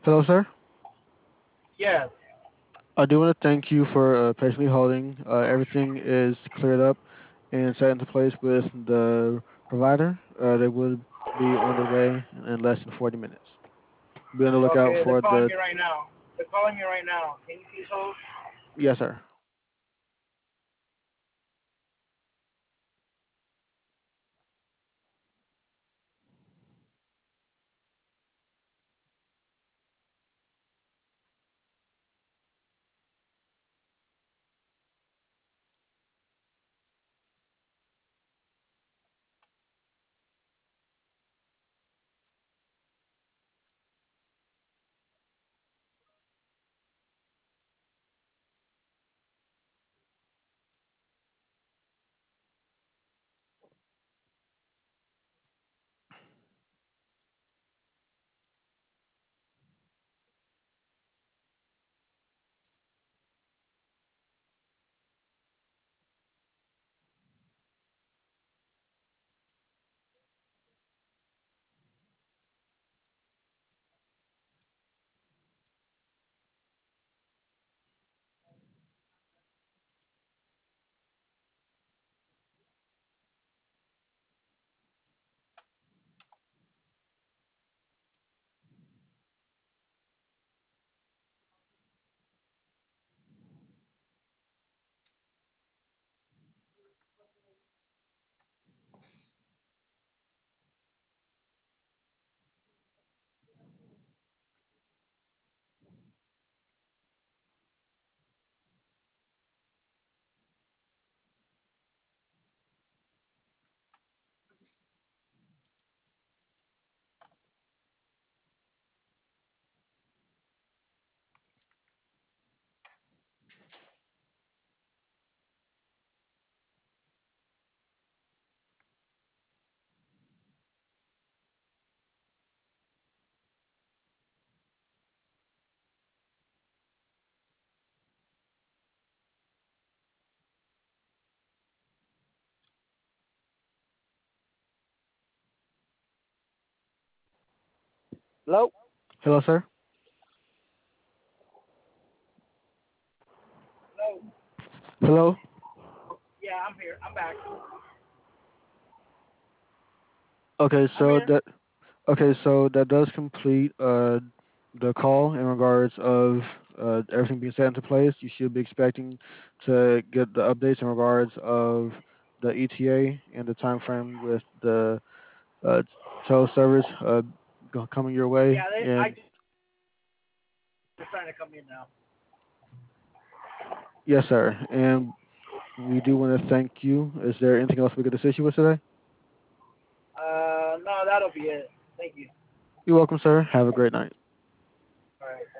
Hello, sir. Yes. I do want to thank you for patiently holding. Everything is cleared up and set into place with the provider. They would be on their way in less than 40 minutes. Be on the lookout Okay, they're for calling the. me right now. They're calling me right now. Can you please hold? Yes, sir. Hello? Hello, sir. Hello? Hello. Yeah, I'm here. I'm back. Okay, I'm here. so that does complete the call in regards of everything being set into place. You should be expecting to get the updates in regards of the ETA and the time frame with the uh, tow service coming your way. Yeah, I And just they're trying to come in now. yes, sir. And we do want to thank you. Is there anything else we could assist you with today? No, that'll be it. Thank you. You're welcome, sir. Have a great night. All right.